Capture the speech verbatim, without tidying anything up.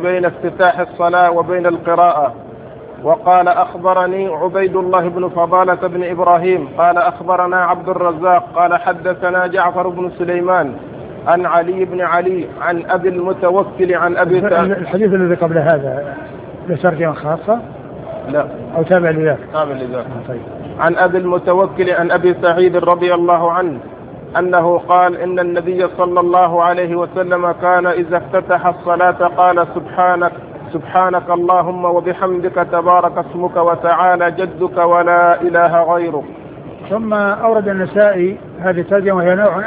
بين افتتاح الصلاة وبين القراءة. وقال أخبرني عبيد الله بن فضالة بن إبراهيم قال أخبرنا عبد الرزاق قال حدثنا جعفر بن سليمان عن علي بن علي عن أبي المتوكل عن أبي سعيد. الحديث الذي قبل هذا لترجمة خاصة؟ لا، أو تابع لذاك؟ تابع لذاك. طيب. عن أبي المتوكل عن أبي سعيد رضي الله عنه أنه قال إن النبي صلى الله عليه وسلم كان إذا افتتح الصلاة قال سبحانك سبحانك اللهم وبحمدك تبارك اسمك وتعالى جدك ولا إله غيرك. ثم أورد النسائي هذه الترجمة وهي نوع